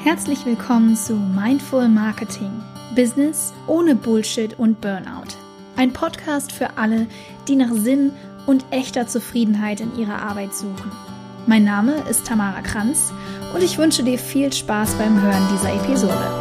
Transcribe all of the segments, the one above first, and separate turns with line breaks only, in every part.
Herzlich willkommen zu Mindful Marketing – Business ohne Bullshit und Burnout. Ein Podcast für alle, die nach Sinn und echter Zufriedenheit in ihrer Arbeit suchen. Mein Name ist Tamara Kranz und ich wünsche dir viel Spaß beim Hören dieser Episode.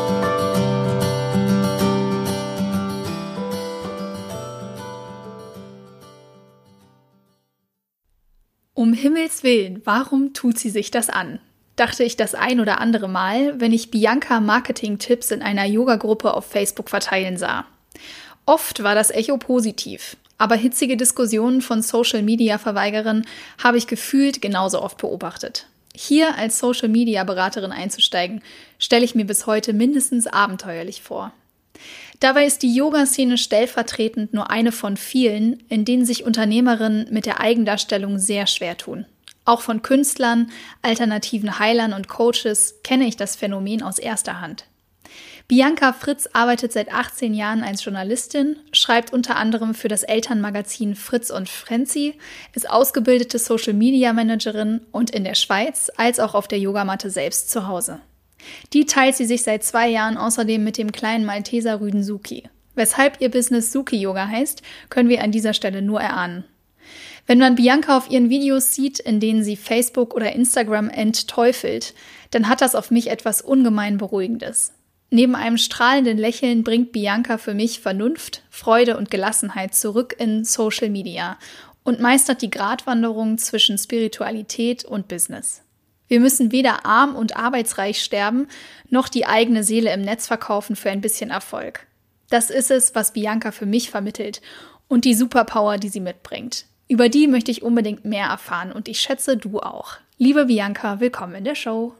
Um Himmels Willen, warum tut sie sich das an? Dachte ich das ein oder andere Mal, wenn ich Bianca Marketing-Tipps in einer Yoga-Gruppe auf Facebook verteilen sah. Oft war das Echo positiv, aber hitzige Diskussionen von Social-Media-Verweigerern habe ich gefühlt genauso oft beobachtet. Hier als Social-Media-Beraterin einzusteigen, stelle ich mir bis heute mindestens abenteuerlich vor. Dabei ist die Yoga-Szene stellvertretend nur eine von vielen, in denen sich Unternehmerinnen mit der Eigendarstellung sehr schwer tun. Auch von Künstlern, alternativen Heilern und Coaches kenne ich das Phänomen aus erster Hand. Bianca Fritz arbeitet seit 18 Jahren als Journalistin, schreibt unter anderem für das Elternmagazin Fritz und Frenzi, ist ausgebildete Social-Media-Managerin und in der Schweiz als auch auf der Yogamatte selbst zu Hause. Die teilt sie sich seit 2 Jahren außerdem mit dem kleinen Malteser Rüden Suki. Weshalb ihr Business Suki Yoga heißt, können wir an dieser Stelle nur erahnen. Wenn man Bianca auf ihren Videos sieht, in denen sie Facebook oder Instagram entteufelt, dann hat das auf mich etwas ungemein Beruhigendes. Neben einem strahlenden Lächeln bringt Bianca für mich Vernunft, Freude und Gelassenheit zurück in Social Media und meistert die Gratwanderung zwischen Spiritualität und Business. Wir müssen weder arm und arbeitsreich sterben, noch die eigene Seele im Netz verkaufen für ein bisschen Erfolg. Das ist es, was Bianca für mich vermittelt und die Superpower, die sie mitbringt. Über die möchte ich unbedingt mehr erfahren und ich schätze, du auch. Liebe Bianca, willkommen in der Show.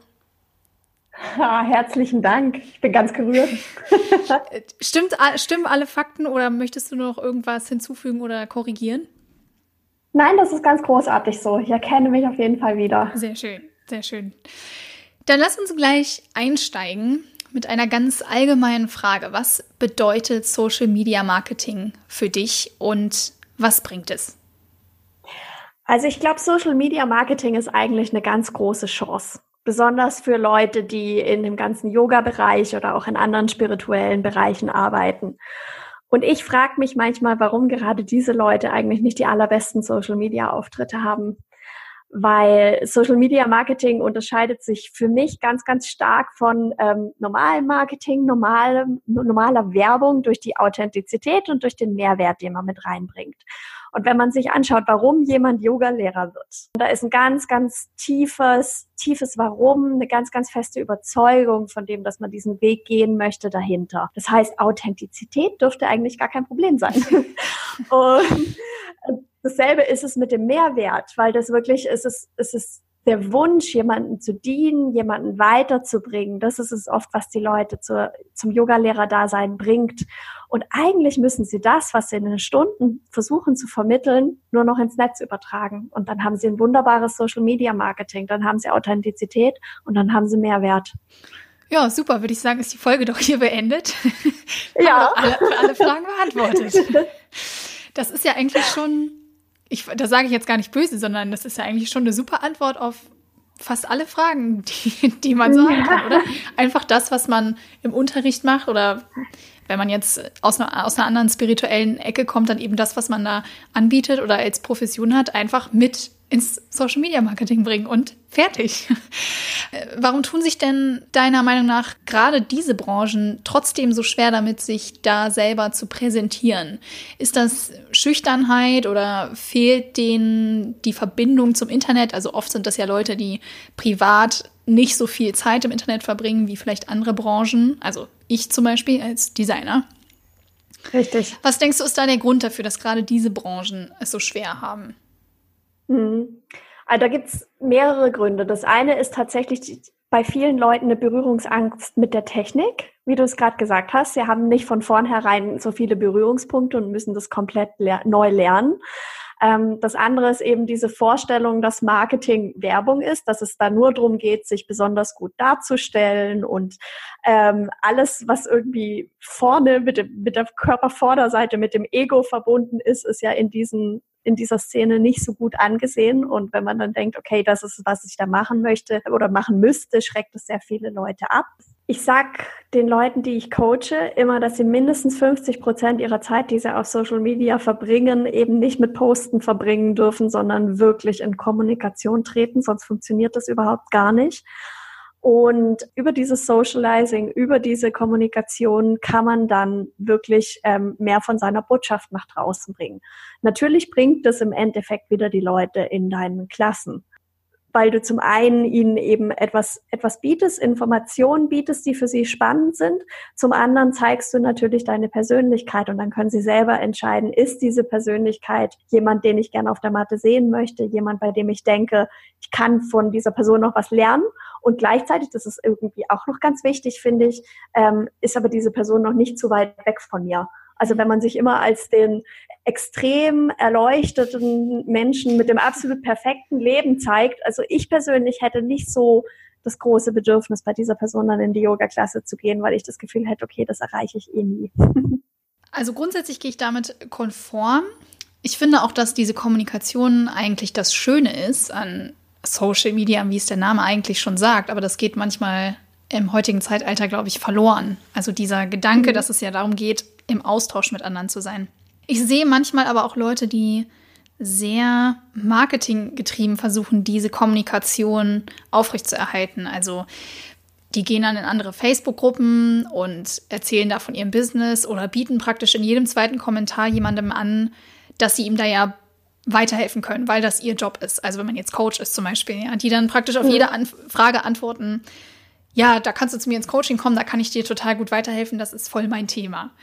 Herzlichen Dank, ich bin ganz gerührt.
Stimmen alle Fakten oder möchtest du noch irgendwas hinzufügen oder korrigieren?
Nein, das ist ganz großartig so. Ich erkenne mich auf jeden Fall wieder.
Sehr schön, sehr schön. Dann lass uns gleich einsteigen mit einer ganz allgemeinen Frage. Was bedeutet Social Media Marketing für dich und was bringt es?
Also ich glaube, Social Media Marketing ist eigentlich eine ganz große Chance. Besonders für Leute, die in dem ganzen Yoga-Bereich oder auch in anderen spirituellen Bereichen arbeiten. Und ich frage mich manchmal, warum gerade diese Leute eigentlich nicht die allerbesten Social Media Auftritte haben. Weil Social Media Marketing unterscheidet sich für mich ganz, ganz stark von normalem Marketing, normaler Werbung durch die Authentizität und durch den Mehrwert, den man mit reinbringt. Und wenn man sich anschaut, warum jemand Yoga-Lehrer wird, da ist ein ganz, ganz tiefes Warum, eine ganz, ganz feste Überzeugung von dem, dass man diesen Weg gehen möchte dahinter. Das heißt, Authentizität dürfte eigentlich gar kein Problem sein. Und dasselbe ist es mit dem Mehrwert, weil das wirklich es ist der Wunsch, jemanden zu dienen, jemanden weiterzubringen. Das ist es oft, was die Leute zum Yoga-Lehrer-Dasein bringt. Und eigentlich müssen sie das, was sie in den Stunden versuchen zu vermitteln, nur noch ins Netz übertragen. Und dann haben sie ein wunderbares Social-Media-Marketing, dann haben sie Authentizität und dann haben sie Mehrwert.
Ja, super, würde ich sagen, ist die Folge doch hier beendet.
Ja.
alle Fragen beantwortet. Das ist ja eigentlich schon... Das sage ich jetzt gar nicht böse, sondern das ist ja eigentlich schon eine super Antwort auf fast alle Fragen, die man so haben kann, oder? Einfach das, was man im Unterricht macht oder wenn man jetzt aus einer anderen spirituellen Ecke kommt, dann eben das, was man da anbietet oder als Profession hat, einfach mit ins Social-Media-Marketing bringen und fertig. Warum tun sich denn deiner Meinung nach gerade diese Branchen trotzdem so schwer damit, sich da selber zu präsentieren? Ist das Schüchternheit oder fehlt denen die Verbindung zum Internet? Also oft sind das ja Leute, die privat nicht so viel Zeit im Internet verbringen wie vielleicht andere Branchen. Also ich zum Beispiel als Designer.
Richtig.
Was denkst du, ist da der Grund dafür, dass gerade diese Branchen es so schwer haben?
Also da gibt's mehrere Gründe. Das eine ist tatsächlich bei vielen Leuten eine Berührungsangst mit der Technik, wie du es gerade gesagt hast. Sie haben nicht von vornherein so viele Berührungspunkte und müssen das komplett neu lernen. Das andere ist eben diese Vorstellung, dass Marketing Werbung ist, dass es da nur darum geht, sich besonders gut darzustellen und alles, was irgendwie vorne mit der Körpervorderseite, mit dem Ego verbunden ist ja in dieser Szene nicht so gut angesehen. Und wenn man dann denkt, okay, das ist, was ich da machen möchte oder machen müsste, schreckt es sehr viele Leute ab. Ich sag den Leuten, die ich coache, immer, dass sie mindestens 50% ihrer Zeit, die sie auf Social Media verbringen, eben nicht mit Posten verbringen dürfen, sondern wirklich in Kommunikation treten, sonst funktioniert das überhaupt gar nicht. Und über dieses Socializing, über diese Kommunikation kann man dann wirklich mehr von seiner Botschaft nach draußen bringen. Natürlich bringt das im Endeffekt wieder die Leute in deinen Klassen, weil du zum einen ihnen eben etwas bietest, Informationen bietest, die für sie spannend sind. Zum anderen zeigst du natürlich deine Persönlichkeit und dann können sie selber entscheiden, ist diese Persönlichkeit jemand, den ich gerne auf der Matte sehen möchte, jemand, bei dem ich denke, ich kann von dieser Person noch was lernen. Und gleichzeitig, das ist irgendwie auch noch ganz wichtig, finde ich, ist aber diese Person noch nicht zu weit weg von mir. Also wenn man sich immer als den extrem erleuchteten Menschen mit dem absolut perfekten Leben zeigt, also ich persönlich hätte nicht so das große Bedürfnis, bei dieser Person dann in die Yoga-Klasse zu gehen, weil ich das Gefühl hätte, okay, das erreiche ich eh nie.
Also grundsätzlich gehe ich damit konform. Ich finde auch, dass diese Kommunikation eigentlich das Schöne ist an Social Media, wie es der Name eigentlich schon sagt, aber das geht manchmal im heutigen Zeitalter, glaube ich, verloren. Also dieser Gedanke, dass es ja darum geht, im Austausch mit anderen zu sein. Ich sehe manchmal aber auch Leute, die sehr marketinggetrieben versuchen, diese Kommunikation aufrechtzuerhalten. Also die gehen dann in andere Facebook-Gruppen und erzählen da von ihrem Business oder bieten praktisch in jedem zweiten Kommentar jemandem an, dass sie ihm da ja weiterhelfen können, weil das ihr Job ist. Also wenn man jetzt Coach ist zum Beispiel, ja, die dann praktisch auf jede Frage antworten, ja, da kannst du zu mir ins Coaching kommen, da kann ich dir total gut weiterhelfen, das ist voll mein Thema.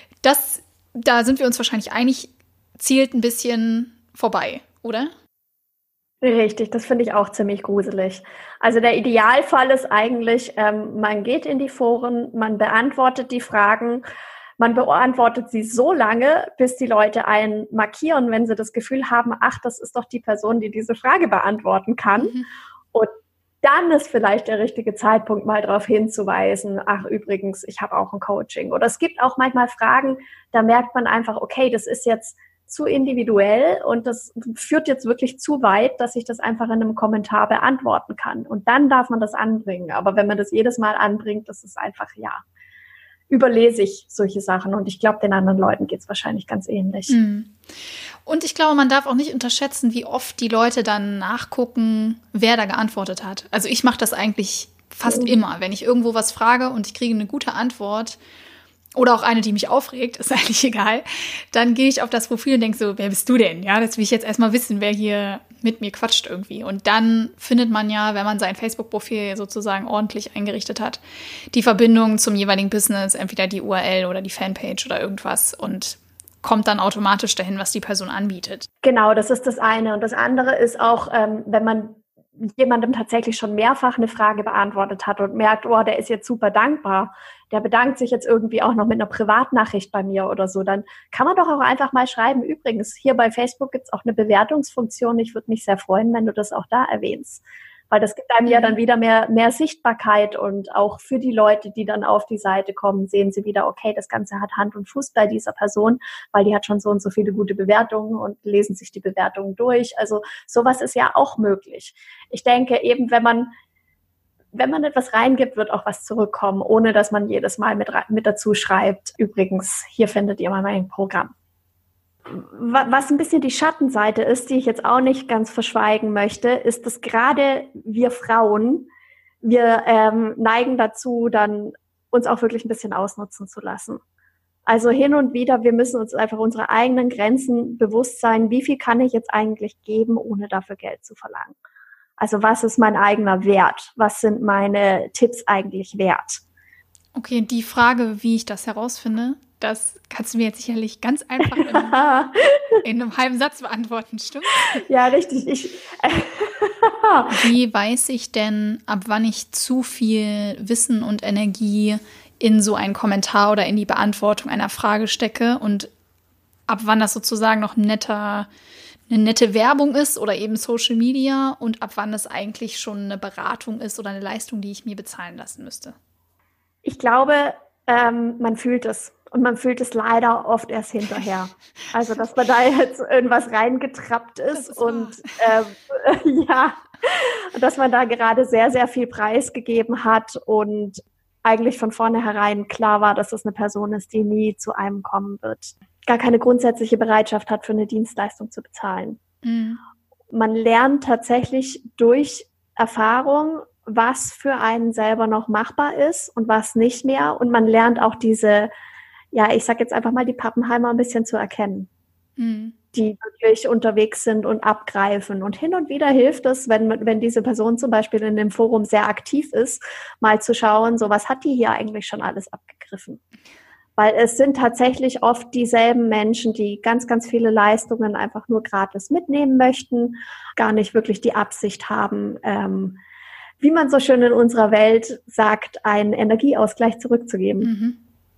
Da sind wir uns wahrscheinlich einig, zielt ein bisschen vorbei, oder?
Richtig, das finde ich auch ziemlich gruselig. Also der Idealfall ist eigentlich, man geht in die Foren, man beantwortet die Fragen, man beantwortet sie so lange, bis die Leute einen markieren, wenn sie das Gefühl haben, ach, das ist doch die Person, die diese Frage beantworten kann. Mhm. Und dann ist vielleicht der richtige Zeitpunkt, mal darauf hinzuweisen, ach übrigens, ich habe auch ein Coaching. Oder es gibt auch manchmal Fragen, da merkt man einfach, okay, das ist jetzt zu individuell und das führt jetzt wirklich zu weit, dass ich das einfach in einem Kommentar beantworten kann. Und dann darf man das anbringen. Aber wenn man das jedes Mal anbringt, das ist einfach, ja, überlese ich solche Sachen. Und ich glaube, den anderen Leuten geht es wahrscheinlich ganz ähnlich.
Und ich glaube, man darf auch nicht unterschätzen, wie oft die Leute dann nachgucken, wer da geantwortet hat. Also ich mache das eigentlich fast immer. Wenn ich irgendwo was frage und ich kriege eine gute Antwort oder auch eine, die mich aufregt, ist eigentlich egal, dann gehe ich auf das Profil und denke so, wer bist du denn? Ja, das will ich jetzt erstmal wissen, wer hier mit mir quatscht irgendwie. Und dann findet man ja, wenn man sein Facebook-Profil sozusagen ordentlich eingerichtet hat, die Verbindung zum jeweiligen Business, entweder die URL oder die Fanpage oder irgendwas und kommt dann automatisch dahin, was die Person anbietet.
Genau, das ist das eine. Und das andere ist auch, wenn man jemandem tatsächlich schon mehrfach eine Frage beantwortet hat und merkt, oh, der ist jetzt super dankbar, der bedankt sich jetzt irgendwie auch noch mit einer Privatnachricht bei mir oder so, dann kann man doch auch einfach mal schreiben, übrigens, hier bei Facebook gibt es auch eine Bewertungsfunktion, ich würde mich sehr freuen, wenn du das auch da erwähnst. Weil das gibt einem ja dann wieder mehr Sichtbarkeit und auch für die Leute, die dann auf die Seite kommen, sehen sie wieder, okay, das Ganze hat Hand und Fuß bei dieser Person, weil die hat schon so und so viele gute Bewertungen und lesen sich die Bewertungen durch. Also sowas ist ja auch möglich. Ich denke eben, wenn man etwas reingibt, wird auch was zurückkommen, ohne dass man jedes Mal mit dazu schreibt, übrigens, hier findet ihr mal mein Programm. Was ein bisschen die Schattenseite ist, die ich jetzt auch nicht ganz verschweigen möchte, ist, dass gerade wir Frauen, wir neigen dazu, dann uns auch wirklich ein bisschen ausnutzen zu lassen. Also hin und wieder, wir müssen uns einfach unsere eigenen Grenzen bewusst sein, wie viel kann ich jetzt eigentlich geben, ohne dafür Geld zu verlangen. Also was ist mein eigener Wert? Was sind meine Tipps eigentlich wert?
Okay, die Frage, wie ich das herausfinde, das kannst du mir jetzt sicherlich ganz einfach in einem halben Satz beantworten, stimmt?
Ja, richtig.
Wie weiß ich denn, ab wann ich zu viel Wissen und Energie in so einen Kommentar oder in die Beantwortung einer Frage stecke und ab wann das sozusagen noch ein netter eine nette Werbung ist oder eben Social Media und ab wann es eigentlich schon eine Beratung ist oder eine Leistung, die ich mir bezahlen lassen müsste?
Ich glaube, man fühlt es. Und man fühlt es leider oft erst hinterher. Also, dass man da jetzt irgendwas reingetrappt ist und ja, dass man da gerade sehr, sehr viel preisgegeben hat und eigentlich von vornherein klar war, dass es eine Person ist, die nie zu einem kommen wird. Gar keine grundsätzliche Bereitschaft hat, für eine Dienstleistung zu bezahlen.
Mhm.
Man lernt tatsächlich durch Erfahrung, was für einen selber noch machbar ist und was nicht mehr. Und man lernt auch diese, ja, ich sag jetzt einfach mal, die Pappenheimer ein bisschen zu erkennen, die wirklich unterwegs sind und abgreifen. Und hin und wieder hilft es, wenn diese Person zum Beispiel in dem Forum sehr aktiv ist, mal zu schauen, so was hat die hier eigentlich schon alles abgegriffen. Weil es sind tatsächlich oft dieselben Menschen, die ganz, ganz viele Leistungen einfach nur gratis mitnehmen möchten, gar nicht wirklich die Absicht haben, wie man so schön in unserer Welt sagt, einen Energieausgleich zurückzugeben.
Mhm.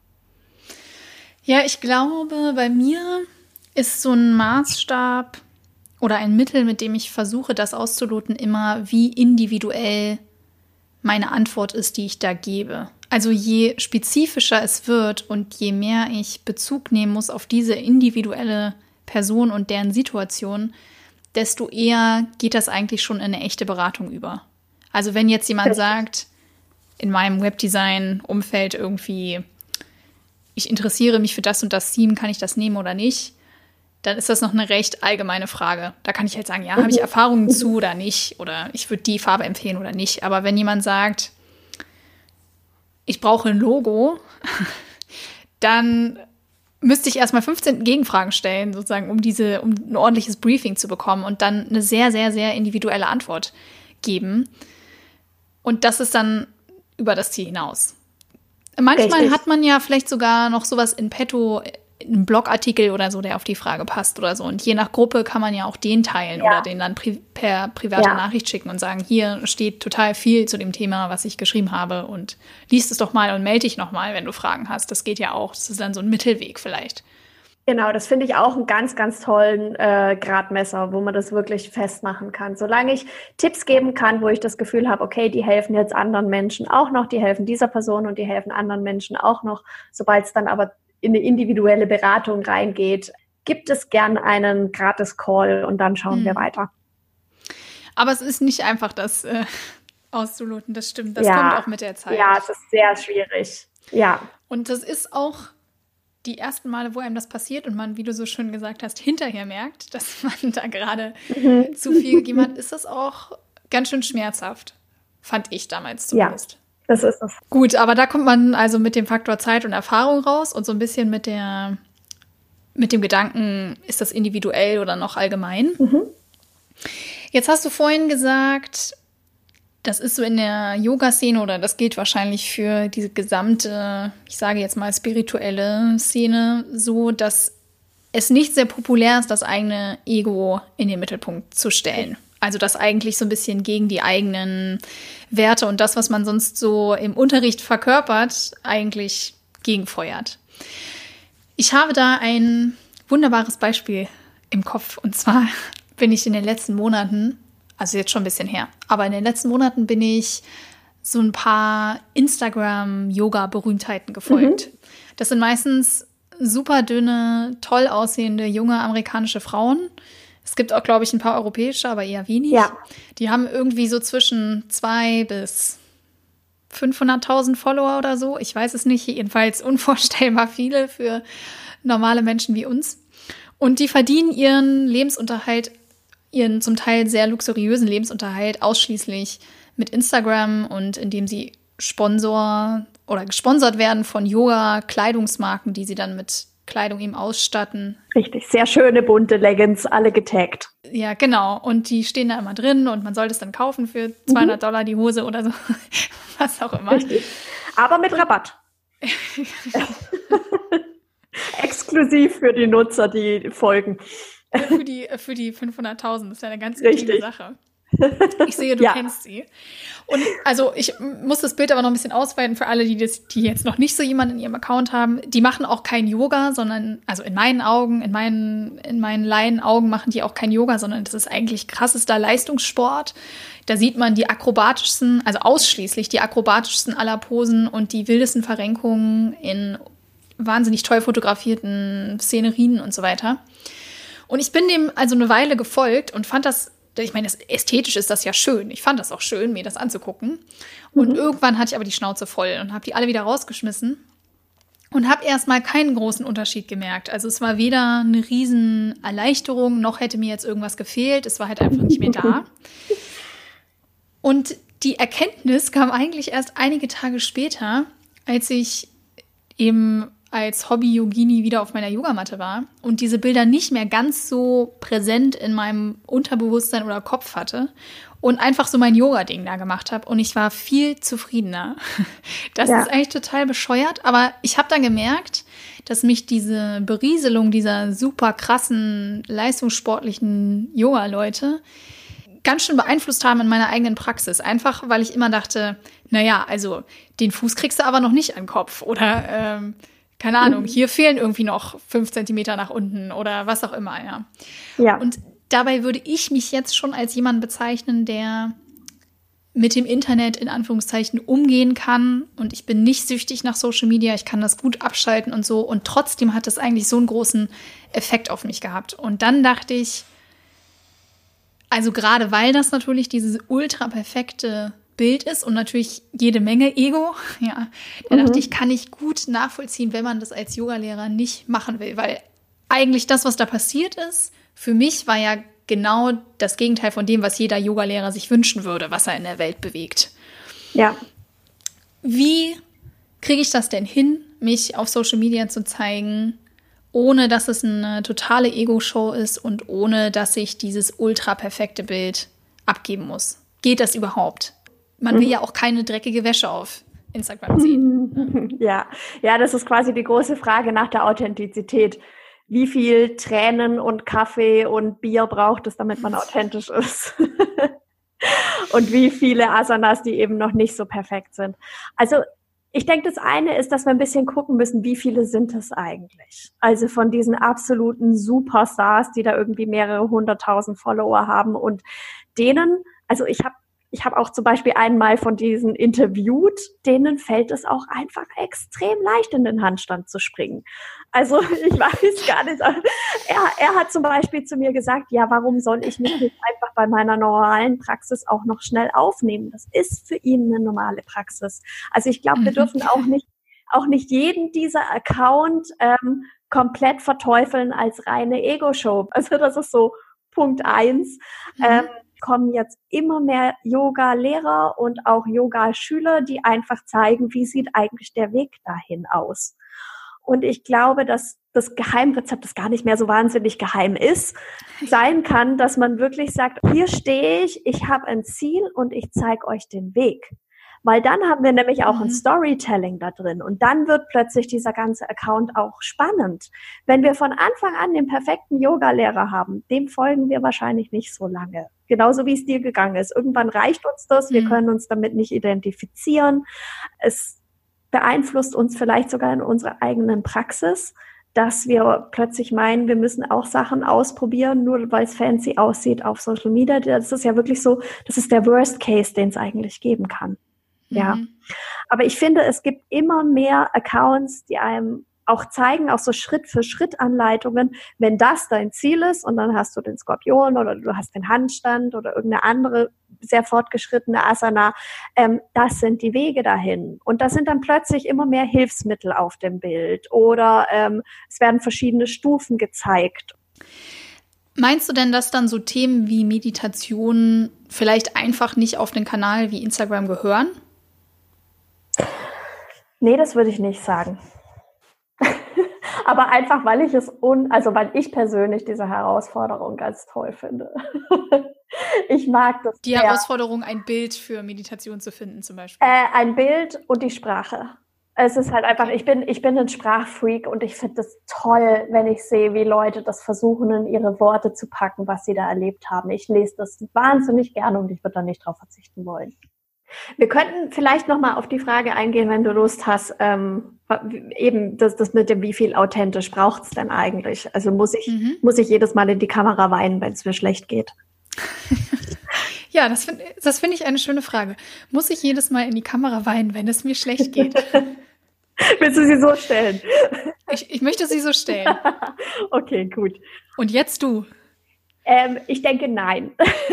Ja, ich glaube, bei mir ist so ein Maßstab oder ein Mittel, mit dem ich versuche, das auszuloten, immer, wie individuell meine Antwort ist, die ich da gebe. Also je spezifischer es wird und je mehr ich Bezug nehmen muss auf diese individuelle Person und deren Situation, desto eher geht das eigentlich schon in eine echte Beratung über. Also wenn jetzt jemand sagt, in meinem Webdesign-Umfeld irgendwie, ich interessiere mich für das und das Theme, kann ich das nehmen oder nicht, dann ist das noch eine recht allgemeine Frage. Da kann ich halt sagen, ja, habe ich Erfahrungen zu oder nicht? Oder ich würde die Farbe empfehlen oder nicht. Aber wenn jemand sagt, ich brauche ein Logo, dann müsste ich erstmal 15 Gegenfragen stellen, sozusagen, um ein ordentliches Briefing zu bekommen und dann eine sehr, sehr, sehr individuelle Antwort geben. Und das ist dann über das Ziel hinaus. Manchmal
Richtig.
hat man ja vielleicht sogar noch sowas in petto, einen Blogartikel oder so, der auf die Frage passt oder so. Und je nach Gruppe kann man ja auch den teilen oder den dann per private Nachricht schicken und sagen, hier steht total viel zu dem Thema, was ich geschrieben habe und liest es doch mal und melde dich noch mal, wenn du Fragen hast. Das geht ja auch. Das ist dann so ein Mittelweg vielleicht.
Genau, das finde ich auch einen ganz, ganz tollen Gradmesser, wo man das wirklich festmachen kann. Solange ich Tipps geben kann, wo ich das Gefühl habe, okay, die helfen jetzt anderen Menschen auch noch, die helfen dieser Person und die helfen anderen Menschen auch noch. Sobald es dann aber in eine individuelle Beratung reingeht, gibt es gern einen Gratis-Call und dann schauen wir weiter.
Aber es ist nicht einfach, das auszuloten, das stimmt. Das kommt auch mit der Zeit.
Ja, es ist sehr schwierig. Ja.
Und das ist auch die ersten Male, wo einem das passiert und man, wie du so schön gesagt hast, hinterher merkt, dass man da gerade zu viel gegeben hat, ist das auch ganz schön schmerzhaft. Fand ich damals zumindest.
Ja, das ist es.
Gut, aber da kommt man also mit dem Faktor Zeit und Erfahrung raus und so ein bisschen mit dem Gedanken, ist das individuell oder noch allgemein? Jetzt hast du vorhin gesagt, das ist so in der Yoga-Szene oder das gilt wahrscheinlich für diese gesamte, ich sage jetzt mal spirituelle Szene, so, dass es nicht sehr populär ist, das eigene Ego in den Mittelpunkt zu stellen. Also das eigentlich so ein bisschen gegen die eigenen Werte und das, was man sonst so im Unterricht verkörpert, eigentlich gegenfeuert. Ich habe da ein wunderbares Beispiel im Kopf und zwar bin ich in den letzten Monaten, also jetzt schon ein bisschen her, aber in den letzten Monaten bin ich so ein paar Instagram-Yoga-Berühmtheiten gefolgt. Das sind meistens super dünne, toll aussehende, junge amerikanische Frauen. Es gibt auch, glaube ich, ein paar europäische, aber eher wenig.
Ja.
Die haben irgendwie so zwischen 200.000 bis 500.000 Follower oder so. Ich weiß es nicht, jedenfalls unvorstellbar viele für normale Menschen wie uns. Und die verdienen ihren Lebensunterhalt, ihren zum Teil sehr luxuriösen Lebensunterhalt ausschließlich mit Instagram und indem sie gesponsert werden von Yoga-Kleidungsmarken, die sie dann mit Kleidung eben ausstatten.
Richtig, sehr schöne bunte Leggings, alle getaggt.
Ja, genau. Und die stehen da immer drin und man sollte es dann kaufen für $200 die Hose oder so, was auch immer.
Richtig. Aber mit Rabatt. Exklusiv für die Nutzer, die folgen.
Für die 500.000, das ist ja eine ganz wichtige Sache. Ich sehe, du kennst sie. Und also ich muss das Bild aber noch ein bisschen ausweiten für alle, die jetzt noch nicht so jemanden in ihrem Account haben. Die machen auch kein Yoga, sondern, also in meinen Augen, in meinen Laienaugen machen die auch kein Yoga, sondern das ist eigentlich krassester Leistungssport. Da sieht man die akrobatischsten, also ausschließlich die akrobatischsten aller Posen und die wildesten Verrenkungen in wahnsinnig toll fotografierten Szenerien und so weiter. Und ich bin dem also eine Weile gefolgt und fand das, ich meine, ästhetisch ist das ja schön. Ich fand das auch schön, mir das anzugucken. Und irgendwann hatte ich aber die Schnauze voll und habe die alle wieder rausgeschmissen und habe erstmal keinen großen Unterschied gemerkt. Also es war weder eine riesen Erleichterung, noch hätte mir jetzt irgendwas gefehlt. Es war halt einfach nicht mehr da. Und die Erkenntnis kam eigentlich erst einige Tage später, als ich eben als Hobby-Yogini wieder auf meiner Yogamatte war und diese Bilder nicht mehr ganz so präsent in meinem Unterbewusstsein oder Kopf hatte und einfach so mein Yoga-Ding da gemacht habe und ich war viel zufriedener. Das ist eigentlich total bescheuert, aber ich habe dann gemerkt, dass mich diese Berieselung dieser super krassen, leistungssportlichen Yoga-Leute ganz schön beeinflusst haben in meiner eigenen Praxis. Einfach, weil ich immer dachte, naja, also den Fuß kriegst du aber noch nicht an den Kopf oder keine Ahnung, hier fehlen irgendwie noch 5 Zentimeter nach unten oder was auch immer, ja. Und dabei würde ich mich jetzt schon als jemand bezeichnen, der mit dem Internet in Anführungszeichen umgehen kann und ich bin nicht süchtig nach Social Media, ich kann das gut abschalten und so und trotzdem hat das eigentlich so einen großen Effekt auf mich gehabt. Und dann dachte ich, also gerade weil das natürlich dieses ultra perfekte Bild ist und natürlich jede Menge Ego, da dachte ich, kann ich gut nachvollziehen, wenn man das als Yogalehrer nicht machen will, weil eigentlich das, was da passiert ist, für mich war ja genau das Gegenteil von dem, was jeder Yogalehrer sich wünschen würde, was er in der Welt bewegt.
Ja.
Wie kriege ich das denn hin, mich auf Social Media zu zeigen, ohne dass es eine totale Ego-Show ist und ohne dass ich dieses ultra perfekte Bild abgeben muss? Geht das überhaupt? Man will ja auch keine dreckige Wäsche auf Instagram sehen.
Ja, das ist quasi die große Frage nach der Authentizität. Wie viel Tränen und Kaffee und Bier braucht es, damit man authentisch ist? Und wie viele Asanas, die eben noch nicht so perfekt sind. Also ich denke, das eine ist, dass wir ein bisschen gucken müssen, wie viele sind es eigentlich? Also von diesen absoluten Superstars, die da irgendwie mehrere 100.000 Follower haben und denen, also ich habe auch zum Beispiel einmal von diesen interviewt, denen fällt es auch einfach extrem leicht, in den Handstand zu springen. Also ich weiß gar nicht. Er hat zum Beispiel zu mir gesagt, ja, warum soll ich mich nicht einfach bei meiner normalen Praxis auch noch schnell aufnehmen? Das ist für ihn eine normale Praxis. Also ich glaube, wir dürfen auch nicht jeden dieser Account komplett verteufeln als reine Ego-Show. Also das ist so Punkt 1. Kommen jetzt immer mehr Yoga-Lehrer und auch Yoga-Schüler, die einfach zeigen, wie sieht eigentlich der Weg dahin aus. Und ich glaube, dass das Geheimrezept, das gar nicht mehr so wahnsinnig geheim ist, sein kann, dass man wirklich sagt, hier stehe ich habe ein Ziel und ich zeige euch den Weg. Weil dann haben wir nämlich auch ein Storytelling da drin und dann wird plötzlich dieser ganze Account auch spannend. Wenn wir von Anfang an den perfekten Yoga-Lehrer haben, dem folgen wir wahrscheinlich nicht so lange. Genauso wie es dir gegangen ist. Irgendwann reicht uns das, wir können uns damit nicht identifizieren. Es beeinflusst uns vielleicht sogar in unserer eigenen Praxis, dass wir plötzlich meinen, wir müssen auch Sachen ausprobieren, nur weil es fancy aussieht auf Social Media. Das ist ja wirklich so, das ist der Worst Case, den es eigentlich geben kann. Ja, aber ich finde, es gibt immer mehr Accounts, die einem auch zeigen, auch so Schritt-für-Schritt-Anleitungen, wenn das dein Ziel ist und dann hast du den Skorpion oder du hast den Handstand oder irgendeine andere sehr fortgeschrittene Asana, das sind die Wege dahin. Und da sind dann plötzlich immer mehr Hilfsmittel auf dem Bild oder es werden verschiedene Stufen gezeigt.
Meinst du denn, dass dann so Themen wie Meditation vielleicht einfach nicht auf den Kanal wie Instagram gehören?
Nee, das würde ich nicht sagen. Aber einfach, weil ich weil ich persönlich diese Herausforderung ganz toll finde. Ich mag das.
Herausforderung, ein Bild für Meditation zu finden, zum Beispiel.
Ein Bild und die Sprache. Es ist halt einfach, ich bin ein Sprachfreak und ich finde es toll, wenn ich sehe, wie Leute das versuchen, in ihre Worte zu packen, was sie da erlebt haben. Ich lese das wahnsinnig gerne und ich würde da nicht drauf verzichten wollen. Wir könnten vielleicht nochmal auf die Frage eingehen, wenn du Lust hast, eben das mit dem, wie viel authentisch braucht's denn eigentlich? Also muss ich jedes Mal in die Kamera weinen, wenn es mir schlecht geht?
Ja, das finde ich eine schöne Frage. Muss ich jedes Mal in die Kamera weinen, wenn es mir schlecht geht?
Willst du sie so stellen?
Ich möchte sie so stellen.
Okay, gut.
Und jetzt du?
Ich denke, nein.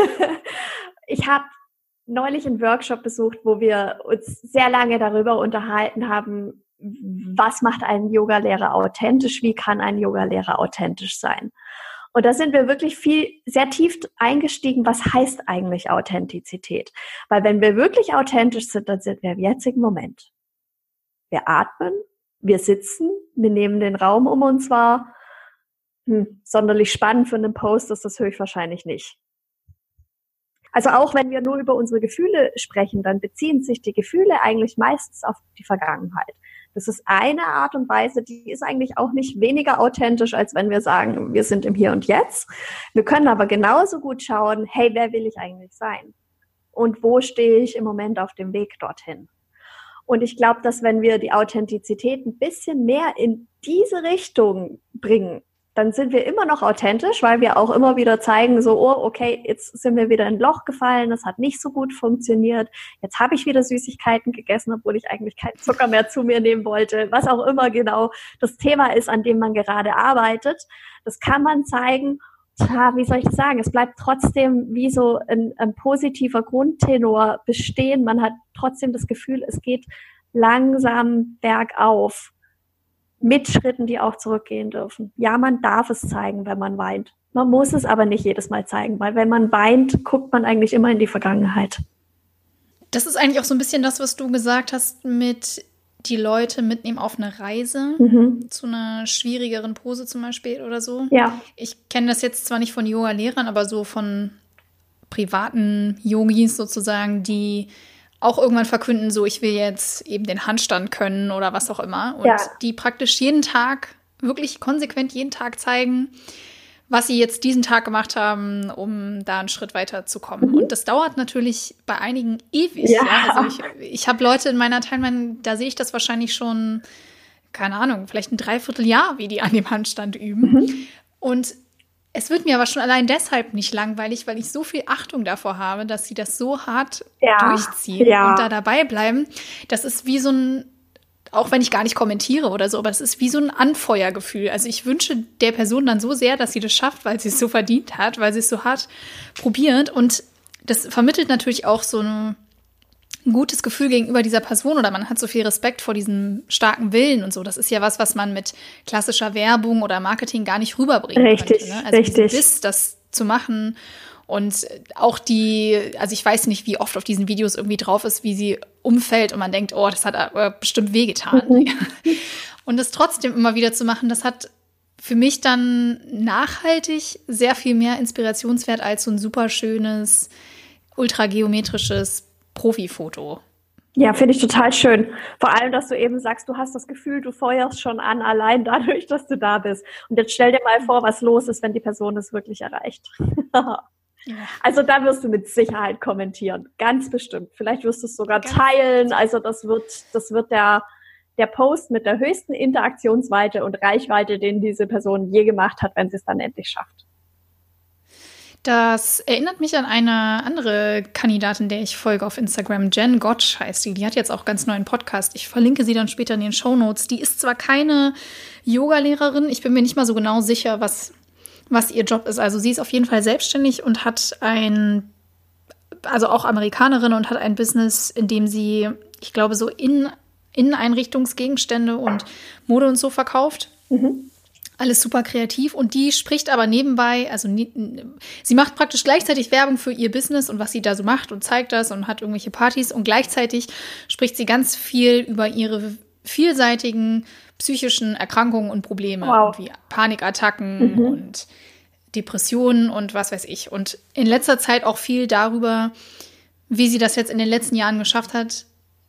Ich habe neulich einen Workshop besucht, wo wir uns sehr lange darüber unterhalten haben, was macht einen Yogalehrer authentisch, wie kann ein Yogalehrer authentisch sein. Und da sind wir wirklich sehr tief eingestiegen, was heißt eigentlich Authentizität? Weil wenn wir wirklich authentisch sind, dann sind wir im jetzigen Moment. Wir atmen, wir sitzen, wir nehmen den Raum um uns wahr. Sonderlich spannend für einen Post ist das höchstwahrscheinlich nicht. Also auch wenn wir nur über unsere Gefühle sprechen, dann beziehen sich die Gefühle eigentlich meistens auf die Vergangenheit. Das ist eine Art und Weise, die ist eigentlich auch nicht weniger authentisch, als wenn wir sagen, wir sind im Hier und Jetzt. Wir können aber genauso gut schauen, hey, wer will ich eigentlich sein? Und wo stehe ich im Moment auf dem Weg dorthin? Und ich glaube, dass wenn wir die Authentizität ein bisschen mehr in diese Richtung bringen, dann sind wir immer noch authentisch, weil wir auch immer wieder zeigen, so, oh, okay, jetzt sind wir wieder in ein Loch gefallen, das hat nicht so gut funktioniert, jetzt habe ich wieder Süßigkeiten gegessen, obwohl ich eigentlich keinen Zucker mehr zu mir nehmen wollte, was auch immer genau das Thema ist, an dem man gerade arbeitet. Das kann man zeigen. Wie soll ich das sagen? Es bleibt trotzdem wie so ein positiver Grundtenor bestehen. Man hat trotzdem das Gefühl, es geht langsam bergauf. Mit Schritten, die auch zurückgehen dürfen. Ja, man darf es zeigen, wenn man weint. Man muss es aber nicht jedes Mal zeigen, weil wenn man weint, guckt man eigentlich immer in die Vergangenheit.
Das ist eigentlich auch so ein bisschen das, was du gesagt hast, mit die Leute mitnehmen auf eine Reise zu einer schwierigeren Pose zum Beispiel oder so.
Ja.
Ich kenne das jetzt zwar nicht von Yoga-Lehrern, aber so von privaten Yogis sozusagen, die auch irgendwann verkünden, so ich will jetzt eben den Handstand können oder was auch immer. Und die praktisch jeden Tag, wirklich konsequent jeden Tag zeigen, was sie jetzt diesen Tag gemacht haben, um da einen Schritt weiter zu kommen. Und das dauert natürlich bei einigen ewig. Ja. Also ich habe Leute in meiner Timeline, da sehe ich das wahrscheinlich schon, keine Ahnung, vielleicht ein Dreivierteljahr, wie die an dem Handstand üben. Und es wird mir aber schon allein deshalb nicht langweilig, weil ich so viel Achtung davor habe, dass sie das so hart durchziehen und da dabei bleiben. Das ist wie so ein, auch wenn ich gar nicht kommentiere oder so, aber es ist wie so ein Anfeuergefühl. Also ich wünsche der Person dann so sehr, dass sie das schafft, weil sie es so verdient hat, weil sie es so hart probiert. Und das vermittelt natürlich auch so ein gutes Gefühl gegenüber dieser Person oder man hat so viel Respekt vor diesem starken Willen und so. Das ist ja was man mit klassischer Werbung oder Marketing gar nicht rüberbringen könnte. Ne? Also
richtig.
Das zu machen und auch also ich weiß nicht, wie oft auf diesen Videos irgendwie drauf ist, wie sie umfällt und man denkt, oh, das hat bestimmt wehgetan. Und das trotzdem immer wieder zu machen, das hat für mich dann nachhaltig sehr viel mehr Inspirationswert als so ein super schönes, ultrageometrisches Profifoto.
Ja, finde ich total schön. Vor allem, dass du eben sagst, du hast das Gefühl, du feuerst schon an, allein dadurch, dass du da bist. Und jetzt stell dir mal vor, was los ist, wenn die Person es wirklich erreicht. Also da wirst du mit Sicherheit kommentieren. Ganz bestimmt. Vielleicht wirst du es sogar teilen. Also das wird der Post mit der höchsten Interaktionsweite und Reichweite, den diese Person je gemacht hat, wenn sie es dann endlich schafft.
Das erinnert mich an eine andere Kandidatin, der ich folge auf Instagram. Jen Gotch heißt die. Die hat jetzt auch ganz neuen Podcast. Ich verlinke sie dann später in den Shownotes. Die ist zwar keine Yogalehrerin. Ich bin mir nicht mal so genau sicher, was ihr Job ist. Also sie ist auf jeden Fall selbstständig und hat also auch Amerikanerin und hat ein Business, in dem sie, ich glaube, so Inneneinrichtungsgegenstände und Mode und so verkauft. Alles super kreativ und die spricht aber nebenbei, also sie macht praktisch gleichzeitig Werbung für ihr Business und was sie da so macht und zeigt das und hat irgendwelche Partys und gleichzeitig spricht sie ganz viel über ihre vielseitigen psychischen Erkrankungen und Probleme, wie Panikattacken und Depressionen und was weiß ich. Und in letzter Zeit auch viel darüber, wie sie das jetzt in den letzten Jahren geschafft hat,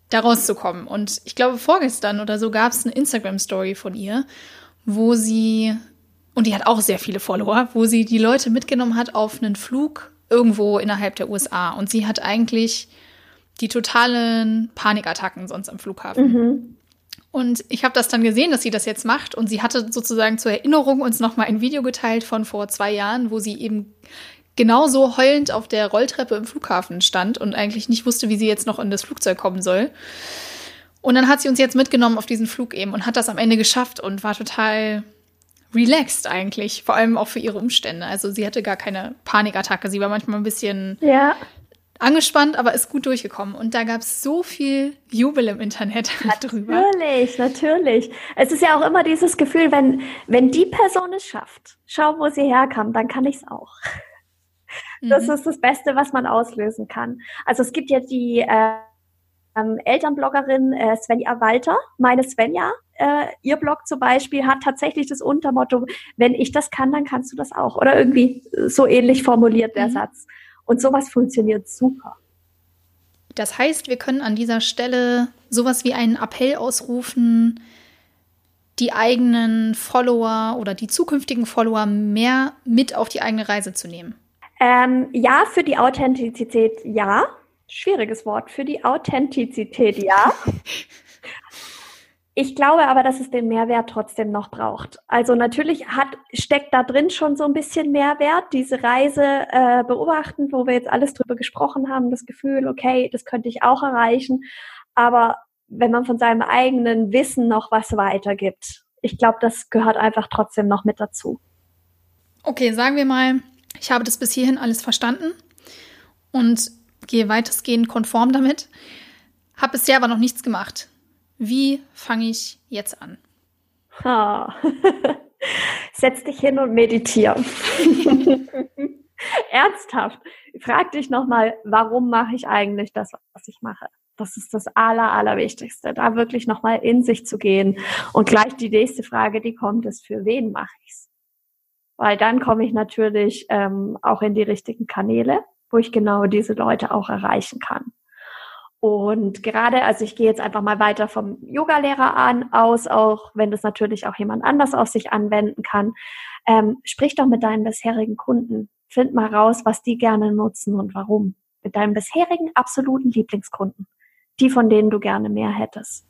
da rauszukommen. Und ich glaube, vorgestern oder so gab es eine Instagram-Story von ihr, wo sie, und die hat auch sehr viele Follower, wo sie die Leute mitgenommen hat auf einen Flug irgendwo innerhalb der USA. Und sie hat eigentlich die totalen Panikattacken sonst am Flughafen.
Mhm.
Und ich habe das dann gesehen, dass sie das jetzt macht. Und sie hatte sozusagen zur Erinnerung uns nochmal ein Video geteilt von vor 2 Jahren, wo sie eben genauso heulend auf der Rolltreppe im Flughafen stand und eigentlich nicht wusste, wie sie jetzt noch in das Flugzeug kommen soll. Und dann hat sie uns jetzt mitgenommen auf diesen Flug eben und hat das am Ende geschafft und war total relaxed eigentlich, vor allem auch für ihre Umstände. Also sie hatte gar keine Panikattacke, sie war manchmal ein bisschen angespannt, aber ist gut durchgekommen. Und da gab es so viel Jubel im Internet drüber.
Natürlich. Es ist ja auch immer dieses Gefühl, wenn die Person es schafft, schau, wo sie herkam, dann kann ich es auch. Das ist das Beste, was man auslösen kann. Also es gibt ja die Elternbloggerin Svenja Walter, meine Svenja. Ihr Blog zum Beispiel hat tatsächlich das Untermotto, wenn ich das kann, dann kannst du das auch. Oder irgendwie so ähnlich formuliert der Satz. Und sowas funktioniert super.
Das heißt, wir können an dieser Stelle sowas wie einen Appell ausrufen, die eigenen Follower oder die zukünftigen Follower mehr mit auf die eigene Reise zu nehmen.
Ja, für die Authentizität ja. Schwieriges Wort. Für die Authentizität ja. Ich glaube aber, dass es den Mehrwert trotzdem noch braucht. Also natürlich steckt da drin schon so ein bisschen Mehrwert, diese Reise beobachten, wo wir jetzt alles drüber gesprochen haben, das Gefühl, okay, das könnte ich auch erreichen. Aber wenn man von seinem eigenen Wissen noch was weitergibt, ich glaube, das gehört einfach trotzdem noch mit dazu.
Okay, sagen wir mal, ich habe das bis hierhin alles verstanden und gehe weitestgehend konform damit, habe bisher aber noch nichts gemacht. Wie fange ich jetzt an?
Setz dich hin und meditiere. Ernsthaft. Frag dich nochmal, warum mache ich eigentlich das, was ich mache? Das ist das Allerwichtigste, da wirklich nochmal in sich zu gehen. Und gleich die nächste Frage, die kommt, ist, für wen mache ich's? Weil dann komme ich natürlich auch in die richtigen Kanäle, wo ich genau diese Leute auch erreichen kann. Und gerade, also ich gehe jetzt einfach mal weiter vom Yogalehrer aus, auch wenn das natürlich auch jemand anders auf sich anwenden kann. Sprich doch mit deinen bisherigen Kunden. Find mal raus, was die gerne nutzen und warum. Mit deinen bisherigen absoluten Lieblingskunden. Die, von denen du gerne mehr hättest.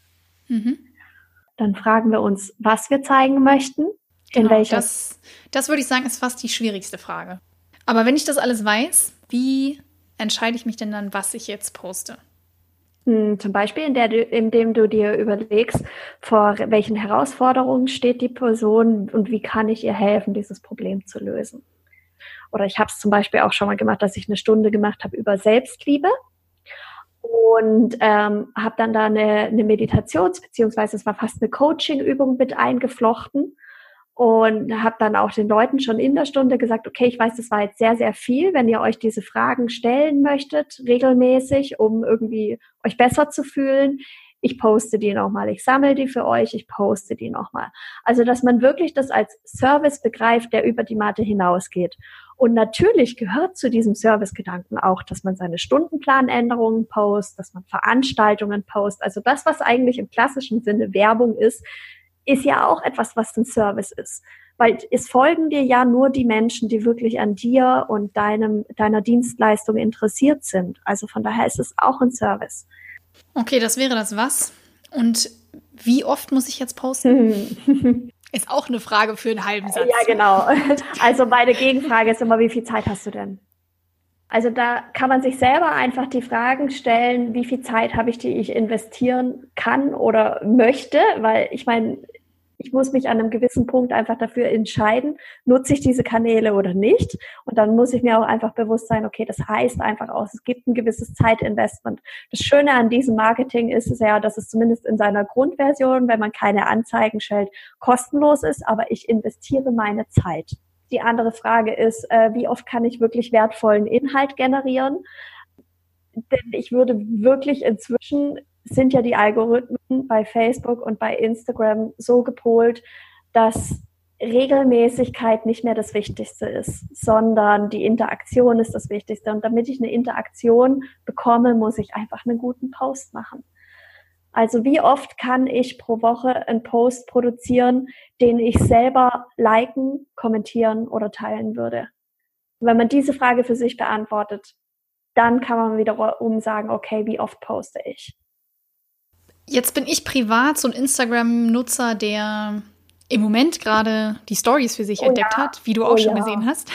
Dann fragen wir uns, was wir zeigen möchten.
Genau, das würde ich sagen, ist fast die schwierigste Frage. Aber wenn ich das alles weiß, wie entscheide ich mich denn dann, was ich jetzt poste?
Zum Beispiel, indem du dir überlegst, vor welchen Herausforderungen steht die Person und wie kann ich ihr helfen, dieses Problem zu lösen. Oder ich habe es zum Beispiel auch schon mal gemacht, dass ich eine Stunde gemacht habe über Selbstliebe und habe dann da eine Meditations- beziehungsweise es war fast eine Coaching-Übung mit eingeflochten. Und habe dann auch den Leuten schon in der Stunde gesagt, okay, ich weiß, das war jetzt sehr, sehr viel, wenn ihr euch diese Fragen stellen möchtet, regelmäßig, um irgendwie euch besser zu fühlen. Ich poste die nochmal, ich sammle die für euch, ich poste die nochmal. Also, dass man wirklich das als Service begreift, der über die Matte hinausgeht. Und natürlich gehört zu diesem Servicegedanken auch, dass man seine Stundenplanänderungen postet, dass man Veranstaltungen postet. Also das, was eigentlich im klassischen Sinne Werbung ist ja auch etwas, was ein Service ist. Weil es folgen dir ja nur die Menschen, die wirklich an dir und deiner Dienstleistung interessiert sind. Also von daher ist es auch ein Service.
Okay, das wäre das was. Und wie oft muss ich jetzt posten? Ist auch eine Frage für einen halben Satz.
Ja, genau. Also meine Gegenfrage ist immer, wie viel Zeit hast du denn? Also da kann man sich selber einfach die Fragen stellen, wie viel Zeit habe ich, die ich investieren kann oder möchte, weil ich meine, ich muss mich an einem gewissen Punkt einfach dafür entscheiden, nutze ich diese Kanäle oder nicht. Und dann muss ich mir auch einfach bewusst sein, okay, das heißt einfach aus, es gibt ein gewisses Zeitinvestment. Das Schöne an diesem Marketing ist es ja, dass es zumindest in seiner Grundversion, wenn man keine Anzeigen stellt, kostenlos ist, aber ich investiere meine Zeit. Die andere Frage ist, wie oft kann ich wirklich wertvollen Inhalt generieren? Denn ich würde wirklich inzwischen, sind ja die Algorithmen bei Facebook und bei Instagram so gepolt, dass Regelmäßigkeit nicht mehr das Wichtigste ist, sondern die Interaktion ist das Wichtigste. Und damit ich eine Interaktion bekomme, muss ich einfach einen guten Post machen. Also wie oft kann ich pro Woche einen Post produzieren, den ich selber liken, kommentieren oder teilen würde? Und wenn man diese Frage für sich beantwortet, dann kann man wiederum sagen, okay, wie oft poste ich?
Jetzt bin ich privat so ein Instagram-Nutzer, der im Moment gerade die Stories für sich entdeckt hat, wie du auch schon gesehen hast.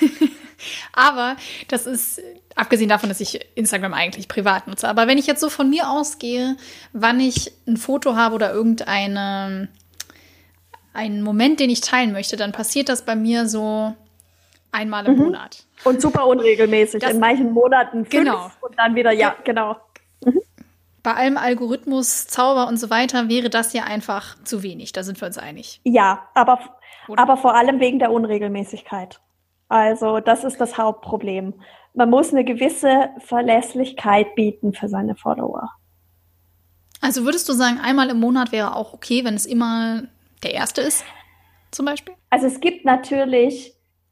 Aber das ist, abgesehen davon, dass ich Instagram eigentlich privat nutze. Aber wenn ich jetzt so von mir ausgehe, wann ich ein Foto habe oder einen Moment, den ich teilen möchte, dann passiert das bei mir so einmal im Monat.
Und super unregelmäßig. In manchen Monaten 5 und dann wieder, genau.
Bei allem Algorithmus, Zauber und so weiter wäre das ja einfach zu wenig. Da sind wir uns einig.
Ja, aber vor allem wegen der Unregelmäßigkeit. Also das ist das Hauptproblem. Man muss eine gewisse Verlässlichkeit bieten für seine Follower.
Also würdest du sagen, einmal im Monat wäre auch okay, wenn es immer der erste ist, zum Beispiel?
Also es gibt natürlich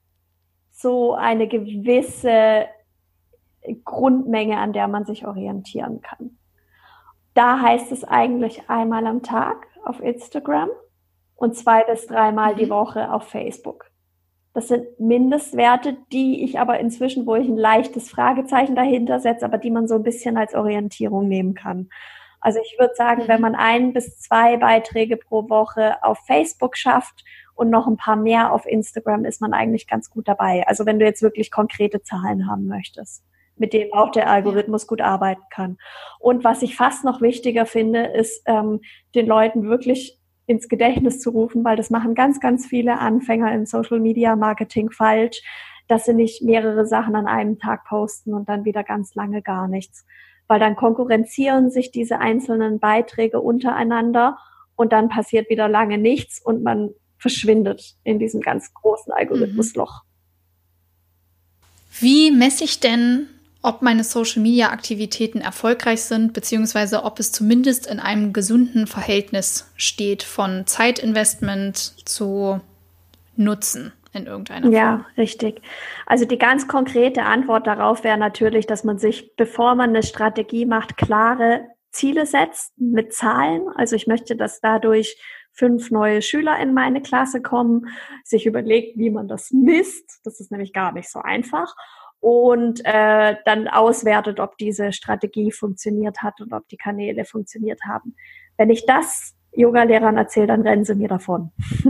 so eine gewisse Grundmenge, an der man sich orientieren kann. Da heißt es eigentlich einmal am Tag auf Instagram und 2 bis 3 Mal die Woche auf Facebook. Das sind Mindestwerte, die ich aber inzwischen, wo ich ein leichtes Fragezeichen dahinter setze, aber die man so ein bisschen als Orientierung nehmen kann. Also ich würde sagen, wenn man 1 bis 2 Beiträge pro Woche auf Facebook schafft und noch ein paar mehr auf Instagram, ist man eigentlich ganz gut dabei. Also wenn du jetzt wirklich konkrete Zahlen haben möchtest, mit denen auch der Algorithmus gut arbeiten kann. Und was ich fast noch wichtiger finde, ist, den Leuten wirklich ins Gedächtnis zu rufen, weil das machen ganz, ganz viele Anfänger im Social Media Marketing falsch, dass sie nicht mehrere Sachen an einem Tag posten und dann wieder ganz lange gar nichts. Weil dann konkurrenzieren sich diese einzelnen Beiträge untereinander und dann passiert wieder lange nichts und man verschwindet in diesem ganz großen Algorithmusloch.
Wie messe ich denn, ob meine Social-Media-Aktivitäten erfolgreich sind, beziehungsweise ob es zumindest in einem gesunden Verhältnis steht von Zeitinvestment zu Nutzen in irgendeiner Form?
Ja, richtig. Also die ganz konkrete Antwort darauf wäre natürlich, dass man sich, bevor man eine Strategie macht, klare Ziele setzt mit Zahlen. Also ich möchte, dass dadurch 5 neue Schüler in meine Klasse kommen, sich überlegt, wie man das misst. Das ist nämlich gar nicht so einfach. Und dann auswertet, ob diese Strategie funktioniert hat und ob die Kanäle funktioniert haben. Wenn ich das Yoga-Lehrern erzähle, dann rennen sie mir davon.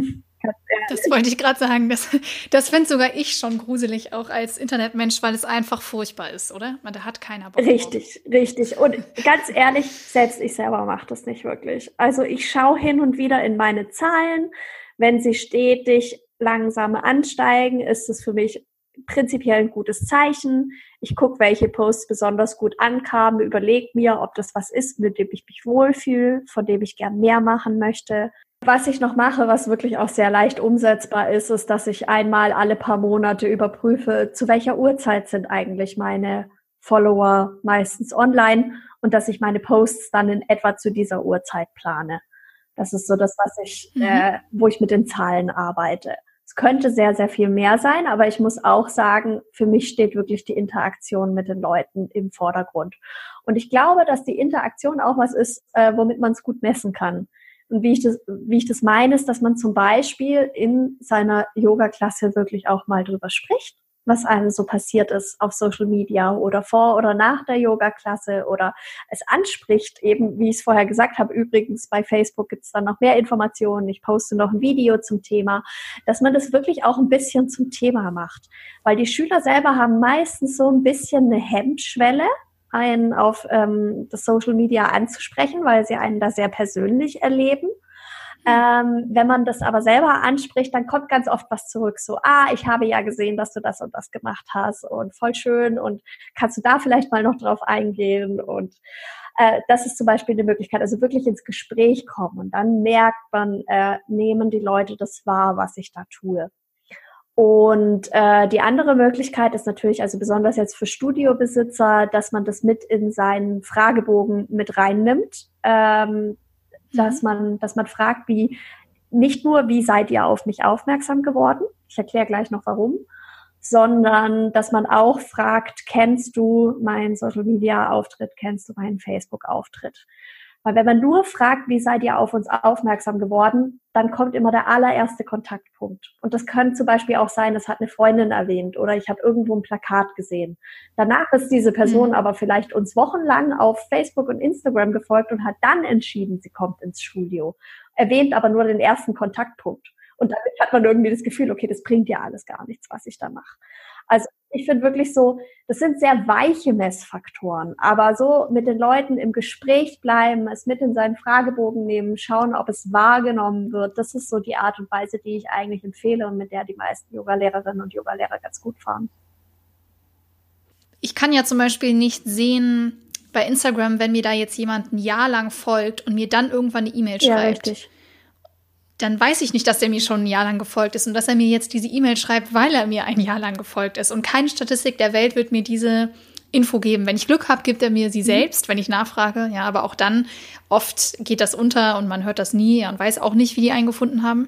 Das wollte ich gerade sagen. Das fände sogar ich schon gruselig, auch als Internetmensch, weil es einfach furchtbar ist, oder? Da hat keiner Bock drauf.
Richtig. Und ganz ehrlich, selbst ich selber mache das nicht wirklich. Also ich schaue hin und wieder in meine Zahlen. Wenn sie stetig langsam ansteigen, ist es für mich prinzipiell ein gutes Zeichen. Ich gucke, welche Posts besonders gut ankamen, überlege mir, ob das was ist, mit dem ich mich wohlfühle, von dem ich gern mehr machen möchte. Was ich noch mache, was wirklich auch sehr leicht umsetzbar ist, ist, dass ich einmal alle paar Monate überprüfe, zu welcher Uhrzeit sind eigentlich meine Follower meistens online und dass ich meine Posts dann in etwa zu dieser Uhrzeit plane. Das ist so das, was ich, wo ich mit den Zahlen arbeite. Es könnte sehr, sehr viel mehr sein, aber ich muss auch sagen, für mich steht wirklich die Interaktion mit den Leuten im Vordergrund. Und ich glaube, dass die Interaktion auch was ist, womit man es gut messen kann. Und wie ich das meine, ist, dass man zum Beispiel in seiner Yoga-Klasse wirklich auch mal drüber spricht, was einem so passiert ist auf Social Media oder vor oder nach der Yoga-Klasse oder es anspricht, eben wie ich es vorher gesagt habe. Übrigens bei Facebook gibt es dann noch mehr Informationen. Ich poste noch ein Video zum Thema, dass man das wirklich auch ein bisschen zum Thema macht. Weil die Schüler selber haben meistens so ein bisschen eine Hemmschwelle, einen auf das Social Media anzusprechen, weil sie einen da sehr persönlich erleben. Wenn man das aber selber anspricht, dann kommt ganz oft was zurück, so, ich habe ja gesehen, dass du das und das gemacht hast und voll schön und kannst du da vielleicht mal noch drauf eingehen und das ist zum Beispiel eine Möglichkeit, also wirklich ins Gespräch kommen und dann merkt man, nehmen die Leute das wahr, was ich da tue. Und die andere Möglichkeit ist natürlich, also besonders jetzt für Studiobesitzer, dass man das mit in seinen Fragebogen mit reinnimmt, dass man fragt, wie nicht nur, wie seid ihr auf mich aufmerksam geworden? Ich erkläre gleich noch warum, sondern dass man auch fragt, kennst du meinen Social-Media-Auftritt, kennst du meinen Facebook-Auftritt? Weil wenn man nur fragt, wie seid ihr auf uns aufmerksam geworden, dann kommt immer der allererste Kontaktpunkt. Und das kann zum Beispiel auch sein, das hat eine Freundin erwähnt oder ich habe irgendwo ein Plakat gesehen. Danach ist diese Person aber vielleicht uns wochenlang auf Facebook und Instagram gefolgt und hat dann entschieden, sie kommt ins Studio. Erwähnt aber nur den ersten Kontaktpunkt. Und damit hat man irgendwie das Gefühl, okay, das bringt ja alles gar nichts, was ich da mache. Also ich finde wirklich so, das sind sehr weiche Messfaktoren, aber so mit den Leuten im Gespräch bleiben, es mit in seinen Fragebogen nehmen, schauen, ob es wahrgenommen wird, das ist so die Art und Weise, die ich eigentlich empfehle und mit der die meisten Yogalehrerinnen und Yogalehrer ganz gut fahren.
Ich kann ja zum Beispiel nicht sehen bei Instagram, wenn mir da jetzt jemand ein Jahr lang folgt und mir dann irgendwann eine E-Mail schreibt.
Ja, richtig.
Dann weiß ich nicht, dass er mir schon ein Jahr lang gefolgt ist und dass er mir jetzt diese E-Mail schreibt, weil er mir ein Jahr lang gefolgt ist. Und keine Statistik der Welt wird mir diese Info geben. Wenn ich Glück habe, gibt er mir sie selbst, wenn ich nachfrage. Ja, aber auch dann, oft geht das unter und man hört das nie und weiß auch nicht, wie die einen gefunden haben.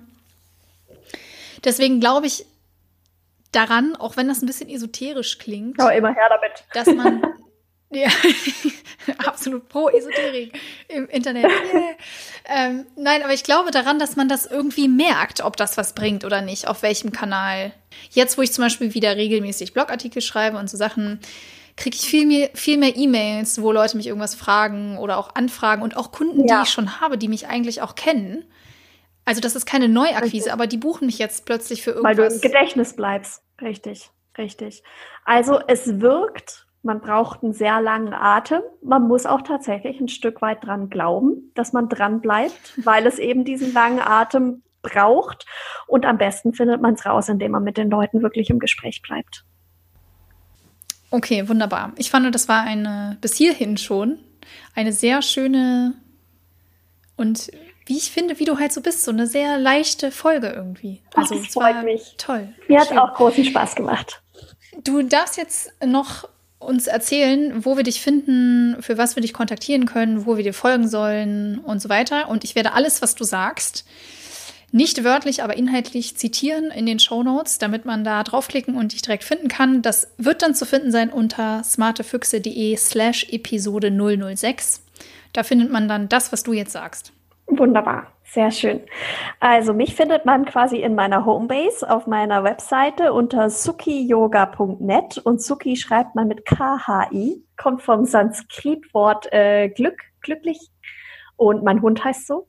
Deswegen glaube ich daran, auch wenn das ein bisschen esoterisch klingt.
Aber immer her damit.
Dass man... Ja, absolut pro Esoterik im Internet. Yeah. Nein, aber ich glaube daran, dass man das irgendwie merkt, ob das was bringt oder nicht, auf welchem Kanal. Jetzt, wo ich zum Beispiel wieder regelmäßig Blogartikel schreibe und so Sachen, kriege ich viel mehr E-Mails, wo Leute mich irgendwas fragen oder auch anfragen und auch Kunden, die ich schon habe, die mich eigentlich auch kennen. Also das ist keine Neuakquise, aber die buchen mich jetzt plötzlich für irgendwas.
Weil du im Gedächtnis bleibst. Richtig. Also es wirkt. Man braucht einen sehr langen Atem. Man muss auch tatsächlich ein Stück weit dran glauben, dass man dran bleibt, weil es eben diesen langen Atem braucht. Und am besten findet man es raus, indem man mit den Leuten wirklich im Gespräch bleibt.
Okay, wunderbar. Ich fand, das war bis hierhin schon eine sehr schöne und wie ich finde, wie du halt so bist, so eine sehr leichte Folge irgendwie. Also
das freut mich.
Toll.
Mir hat es auch großen Spaß gemacht.
Du darfst jetzt noch uns erzählen, wo wir dich finden, für was wir dich kontaktieren können, wo wir dir folgen sollen und so weiter. Und ich werde alles, was du sagst, nicht wörtlich, aber inhaltlich zitieren in den Shownotes, damit man da draufklicken und dich direkt finden kann. Das wird dann zu finden sein unter smartefüchse.de/Episode 006. Da findet man dann das, was du jetzt sagst.
Wunderbar. Sehr schön. Also mich findet man quasi in meiner Homebase auf meiner Webseite unter sukiyoga.net und Suki schreibt man mit KHI, kommt vom Sanskritwort glücklich und mein Hund heißt so.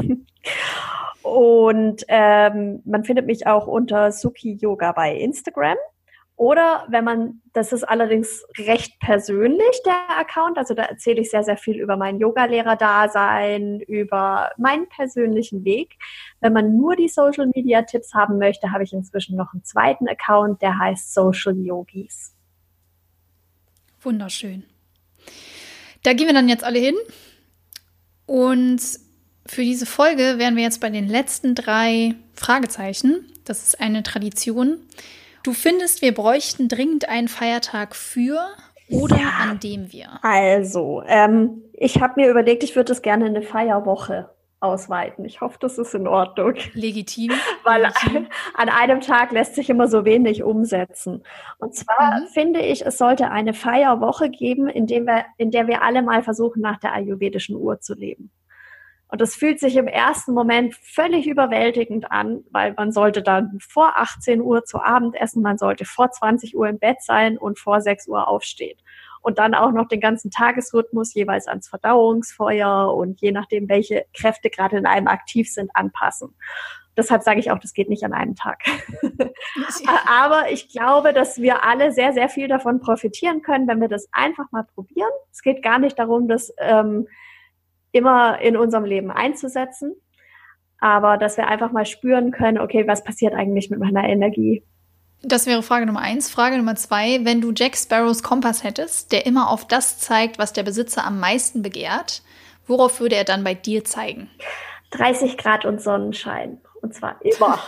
Und man findet mich auch unter Suki Yoga bei Instagram. Oder das ist allerdings recht persönlich, der Account, also da erzähle ich sehr, sehr viel über mein Yogalehrer-Dasein, über meinen persönlichen Weg. Wenn man nur die Social-Media-Tipps haben möchte, habe ich inzwischen noch einen zweiten Account, der heißt Social Yogis.
Wunderschön. Da gehen wir dann jetzt alle hin und für diese Folge wären wir jetzt bei den letzten 3 Fragezeichen. Das ist eine Tradition. Du findest, wir bräuchten dringend einen Feiertag für oder an dem wir?
Also, ich habe mir überlegt, ich würde das gerne in eine Feierwoche ausweiten. Ich hoffe, das ist in Ordnung.
Legitim.
Weil an einem Tag lässt sich immer so wenig umsetzen. Und zwar finde ich, es sollte eine Feierwoche geben, in der wir alle mal versuchen, nach der ayurvedischen Uhr zu leben. Und das fühlt sich im ersten Moment völlig überwältigend an, weil man sollte dann vor 18 Uhr zu Abend essen, man sollte vor 20 Uhr im Bett sein und vor 6 Uhr aufstehen. Und dann auch noch den ganzen Tagesrhythmus jeweils ans Verdauungsfeuer und je nachdem, welche Kräfte gerade in einem aktiv sind, anpassen. Deshalb sage ich auch, das geht nicht an einem Tag. Aber ich glaube, dass wir alle sehr, sehr viel davon profitieren können, wenn wir das einfach mal probieren. Es geht gar nicht darum, das immer in unserem Leben einzusetzen, aber dass wir einfach mal spüren können, okay, was passiert eigentlich mit meiner Energie?
Das wäre Frage Nummer 1. Frage Nummer 2, wenn du Jack Sparrows Kompass hättest, der immer auf das zeigt, was der Besitzer am meisten begehrt, worauf würde er dann bei dir zeigen?
30 Grad und Sonnenschein. Und zwar immer.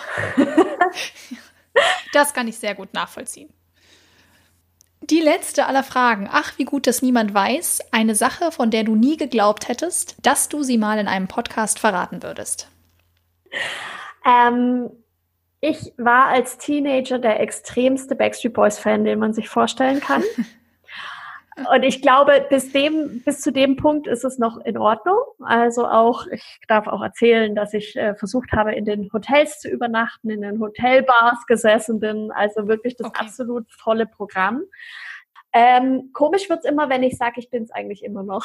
Das kann ich sehr gut nachvollziehen. Die letzte aller Fragen. Ach, wie gut, dass niemand weiß. Eine Sache, von der du nie geglaubt hättest, dass du sie mal in einem Podcast verraten würdest.
Ich war als Teenager der extremste Backstreet Boys-Fan, den man sich vorstellen kann. Und ich glaube, bis zu dem Punkt ist es noch in Ordnung. Also auch, ich darf auch erzählen, dass ich versucht habe, in den Hotels zu übernachten, in den Hotelbars gesessen bin. Also wirklich das absolut volle Programm. Komisch wird's immer, wenn ich sage, ich bin's eigentlich immer noch.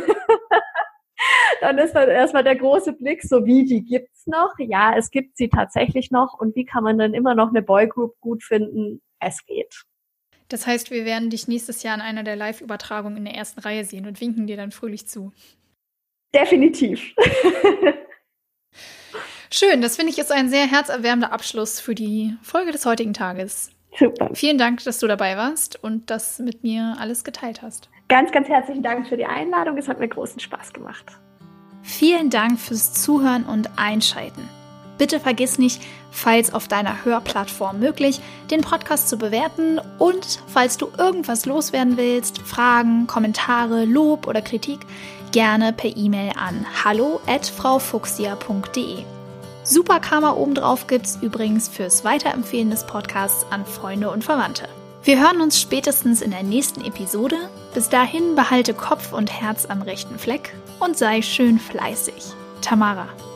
Dann ist dann erstmal der große Blick, so wie, die gibt's noch? Ja, es gibt sie tatsächlich noch. Und wie kann man dann immer noch eine Boygroup gut finden? Es geht.
Das heißt, wir werden dich nächstes Jahr in einer der Live-Übertragungen in der ersten Reihe sehen und winken dir dann fröhlich zu.
Definitiv.
Schön, das finde ich ist ein sehr herzerwärmender Abschluss für die Folge des heutigen Tages.
Super.
Vielen Dank, dass du dabei warst und das mit mir alles geteilt hast.
Ganz, ganz herzlichen Dank für die Einladung. Es hat mir großen Spaß gemacht.
Vielen Dank fürs Zuhören und Einschalten. Bitte vergiss nicht, falls auf deiner Hörplattform möglich, den Podcast zu bewerten und falls du irgendwas loswerden willst, Fragen, Kommentare, Lob oder Kritik, gerne per E-Mail an hallo@fraufuchsia.de. Super Karma obendrauf gibt's übrigens fürs Weiterempfehlen des Podcasts an Freunde und Verwandte. Wir hören uns spätestens in der nächsten Episode. Bis dahin behalte Kopf und Herz am rechten Fleck und sei schön fleißig. Tamara.